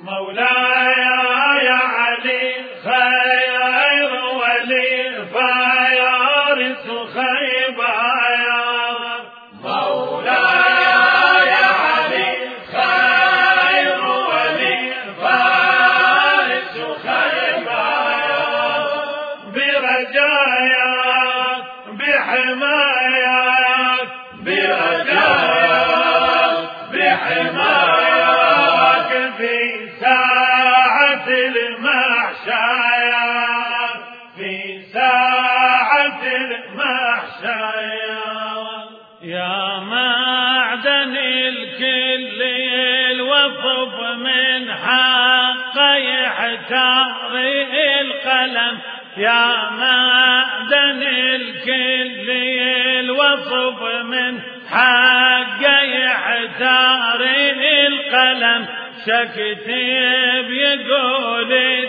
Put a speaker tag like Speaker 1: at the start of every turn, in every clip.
Speaker 1: مولاي يا علي خير ولي فيارث خيبر.
Speaker 2: مولاي يا علي خير ولي فارس خيبر.
Speaker 1: برجاياك بحماياك
Speaker 2: برجاياك بحماياك
Speaker 1: في ساعة المحشاياك في ساعة المحشاياك. يا معدن الكل الوصف من حقه يحتار القلم. يا معدن الكل الوصف من حقه يحتار القلم. شكتب يقول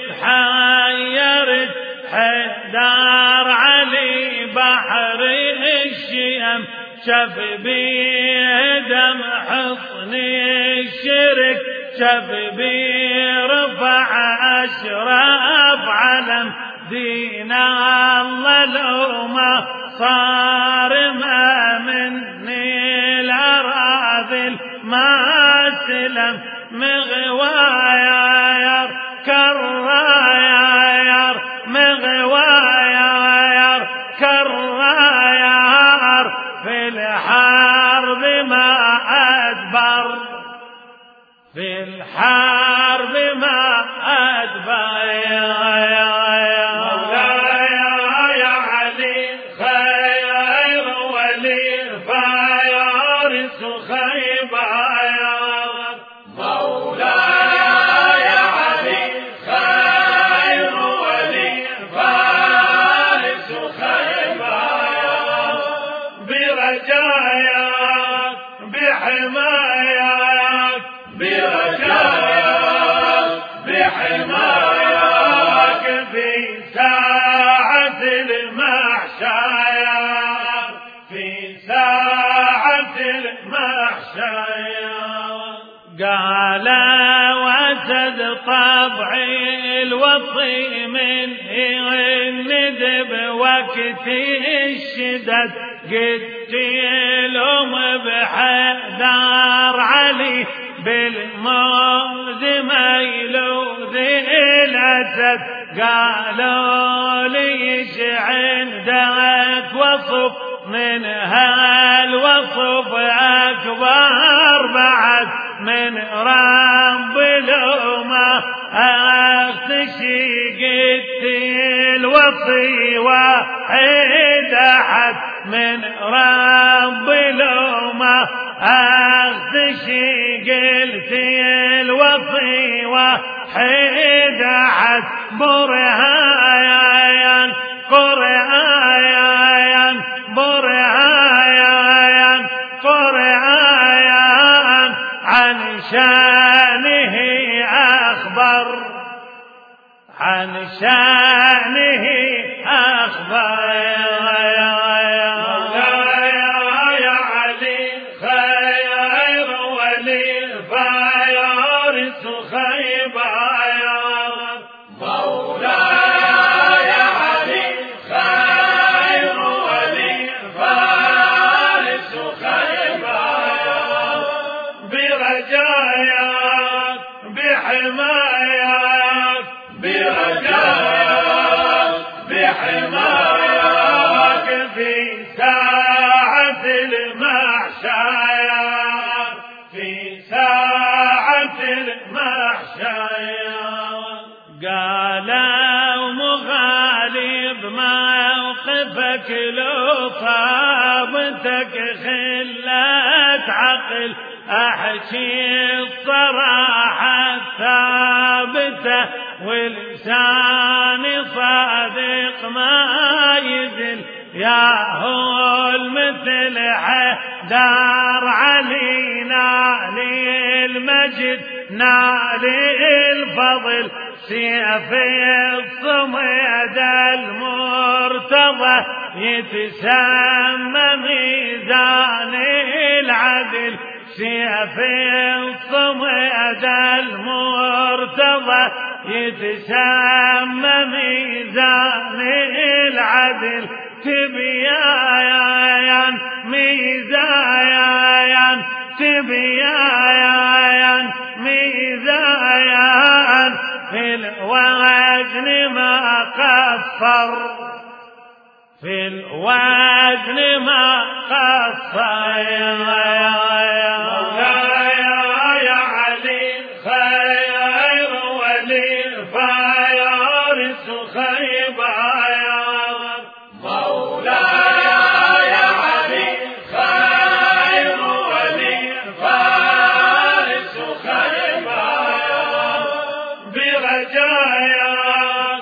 Speaker 1: تحيرت حدار علي بحر الشيم. شف بيه دم حصن الشرك شف بيه رفع أشرف علم دين الله. لو ما صار ما مني الأراذل ما سلم. مغوايا كرايا مغوايا كرايا في الحرب ما أدبر في الحرب ما أدبر.
Speaker 2: مولاي يا علي خير ولي فيارث خيبر. مولاي يا علي خير ولي فارس خيبر.
Speaker 1: برجاياك بحماياك
Speaker 2: برجاياك بحماياك
Speaker 1: في ساعة المحشاياك في ساعة المحشاياك. قال وسد طبعي الوصي من الندب وقت الشدد. قتلهم بحذر علي بالموز ميلوذ الأسد. قالوا ليش عندك وصف من هالوصف أكبر بعد من رب الأمة. أختشي قتل وصي واحد أحد من رب الأمة. أختشي قلت الوصي واحد أحد. برهايان قرآيان برهايان قرآيان عن شانه أخبر عن شانه أخبر.
Speaker 2: مولاي يا علي خير ولي فيارث خيبر. مولاي يا علي خير ولي فارس خيبر.
Speaker 1: برجاياك بحماياك
Speaker 2: برجاياك بحماياك
Speaker 1: في ساعة المحشاياك في ساعة المحشاياك. قالوا مغالب موقفك لو صابتك خلة عقل. أحكي الصراحة الثابتة ولساني صادق ما يذل. يا هو المثل حدار علينا للمجد نالي الفضل. سيف الصمد المرتضى يتسمى ميزان العدل. سيف الصمد المرتضى يتسمى ميزان العدل تبيان ميزان تبيان ميزان في الوزن ما قصر في الوزن ما قصر
Speaker 2: يا علي خير ولي فارس خيبر مولاي يا علي خير ولي فارس خيبر برجاياك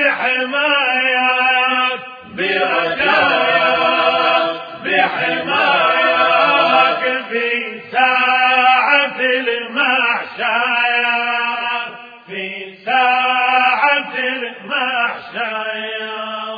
Speaker 2: بحماياك برجاياك بحماياك في ساعة المحشر في ساعة المحشر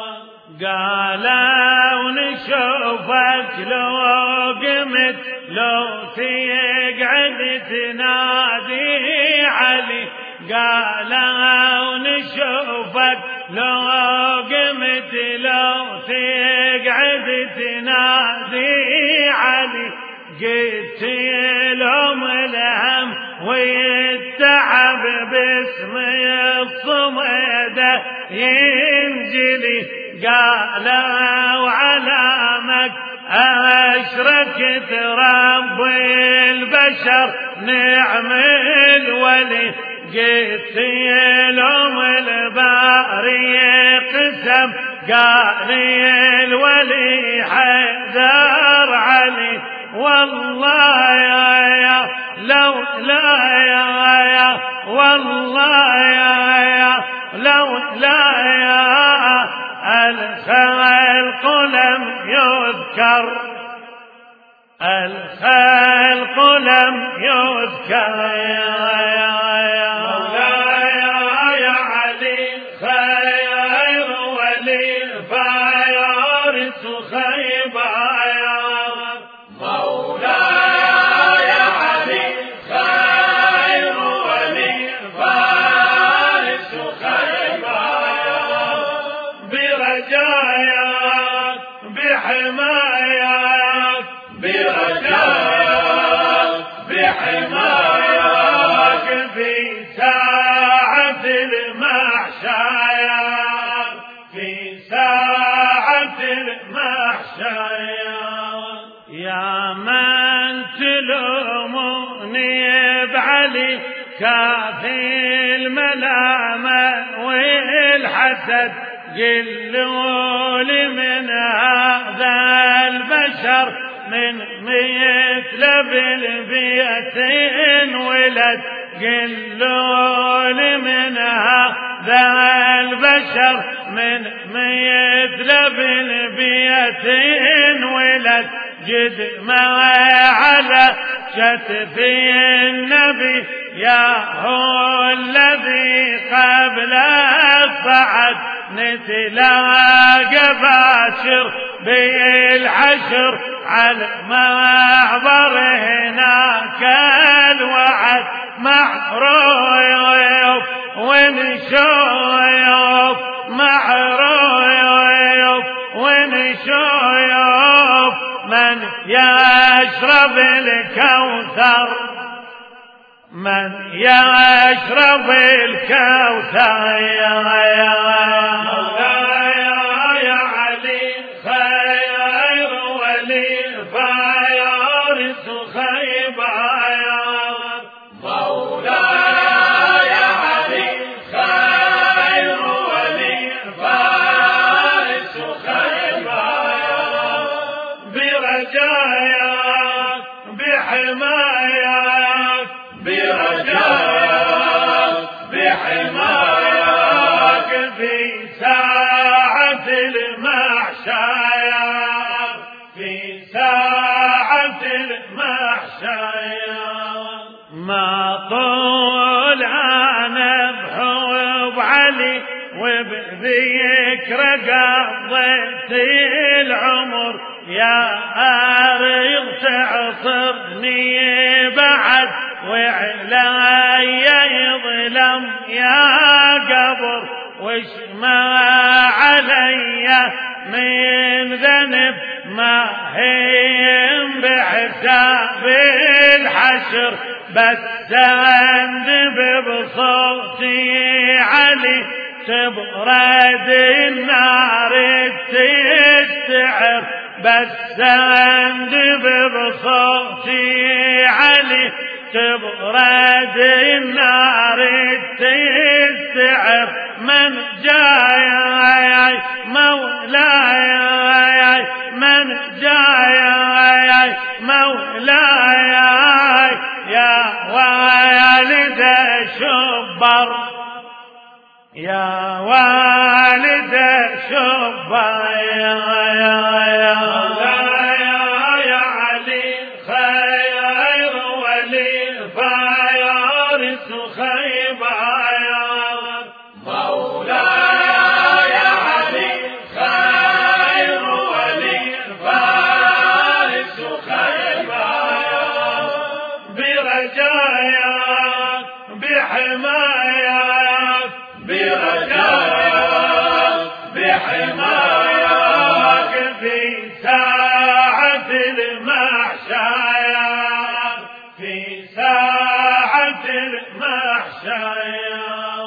Speaker 1: قالوا نشوفك لو قمت لو تقعد تنادي علي قالوا نشوفك لو قمت لو تقعد تنادي علي قلت لهم الهم والتعب باسم الصمد ينجلي قالوا علامك أشركت رب البشر نعم الولي قلت لهم الباري قسم قال الولي حيدر علي والله يا لو لا يا والله يا لو لا يا الخلق لم يذكر الخلق لم يذكر
Speaker 2: يا علي خير ولي فارس خيبر مولاي يا علي خير ولي فارس خيبر برجاياك بحماياك برجاياك بحماياك في ساعة المحشر في ساعة المحشر
Speaker 1: يا من تلوموني بعلي كافي الملامة والحسد قلوا لي من هذا البشر من مثل بالبيت ولد قلوا لي من هذا البشر من مثل بالبيت ولد جد ما على كتفي النبي يا هو الذي قبل الصعد نتلاقى باشر بالحشر على المعبر هناك الوعد معروف ونشوف معروف ونشوف من يشرب الكوثر من يشرب الكوثر
Speaker 2: يا علي خير ولي فارس خيبر مولاي يا علي خير ولي فارس خيبر برجاياك بحماياك برجاياك بحماياك في ساعة المحشر في ساعة المحشر
Speaker 1: ما طول أنا بحب علي وبذكر قضيت العمر يا أريض تعصرني بعد وعلي يظلم يا قبر وش ما علي من ذنب ما هم بحساب الحشر بس أندب بصوتي علي تبرد النار تستعر بس أندب بصوتي علي تبرد النار تستعر من جاي مولاي من جاي مولاي يا والد شبر يا والد شبر يا علي خير ولي فارس خيبر
Speaker 2: مولاي يا علي خير ولي فارس خيبر
Speaker 1: برجاياك بحماياك
Speaker 2: برجاياك بحماياك
Speaker 1: في ساعة المحشر في ساعة المحشر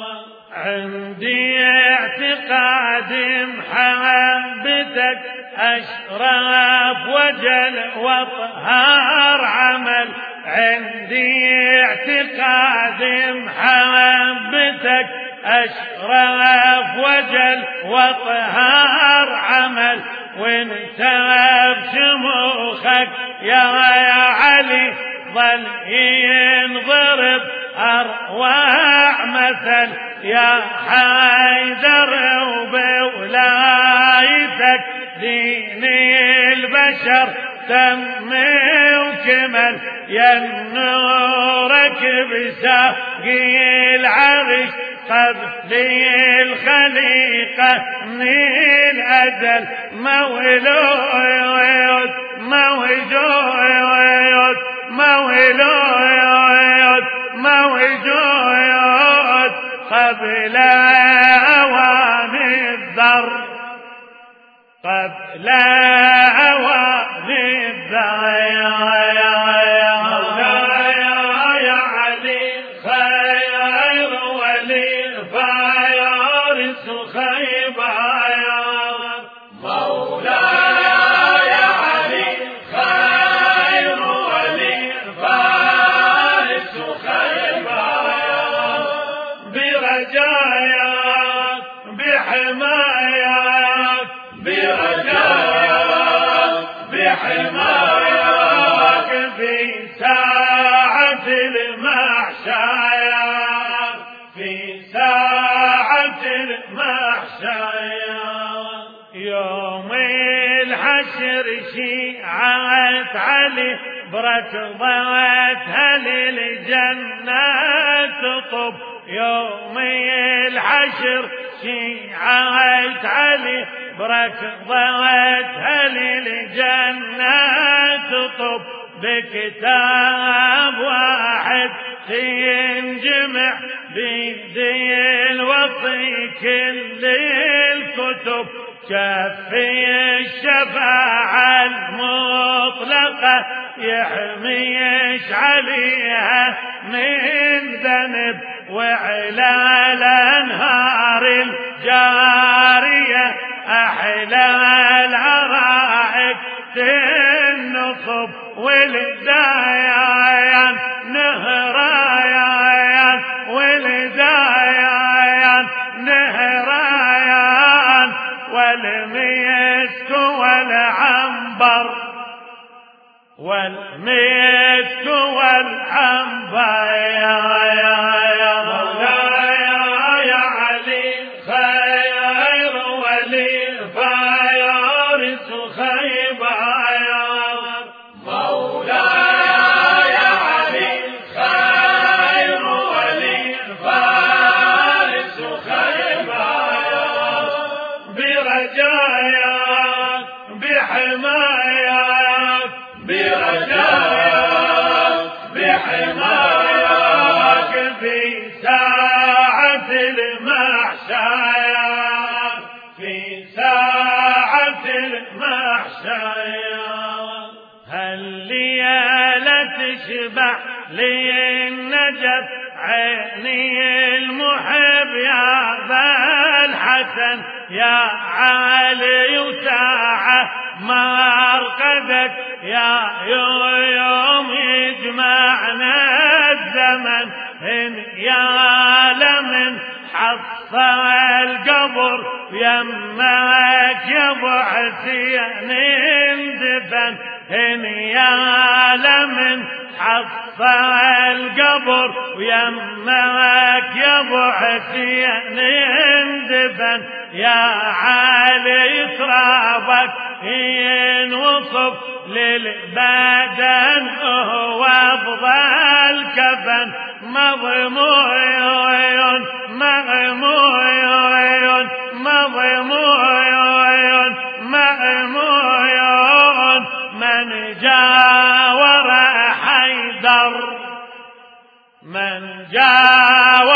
Speaker 1: عندي اعتقاد محبتك أشرف وجل وطهار عمل عندي اعتقاد محبتك أشرف وجل وطهار عمل وانت بشموخك يا علي ظل ينضرب أروع مثل يا حيدر وبولايتك دين البشر تم وكمل يا نورك بساقي العرش قبل الخليقة من الأزل مولود موجود مولود موجود قبل أوان الذر قبل أوان الذر يا علي خير ولي فارس خيبر
Speaker 2: مولاي يا علي خير ولي فارس خيبر
Speaker 1: برجاياك بحماياك
Speaker 2: برجاياك بحماياك
Speaker 1: في ساعة المحشر في ساعة المحشر يوم الحشر شيعة علي بركضتها للجنة تطب يوم الحشر شيعة علي بركضتها للجنة تطب بكتاب واحد سينجمع بيدي الوصي كل الكتب شفي الشفاعة المطلقة يحميش عليها من ذنب وعلى الأنهار الجارية أحلى العرائق تنصب والدايان نهرايان والدايان نهرايان والمسك والعنبر والمسك والعنبر يا علي خير ولي فارس خيبر
Speaker 2: مولاي يا علي خير ولي فارس خيبر
Speaker 1: برجاياك بحماياك المحشر في ساعة المحشر هالليلة تشبع لي النجف عيني المحب يا ذا الحسن يا علي وساعة ما رقدت يا يوم يجمعنا الزمن إن يا لمن حصى القبر يمك يا ابو حسين اندفن إن يا لمن حصى القبر ويمك يا ابو حسين اندفن يا علي ترابك ينوصف للبدن هو افضل كفن مضموع مغموع مضموع مغموع من جاور حيدر من جاور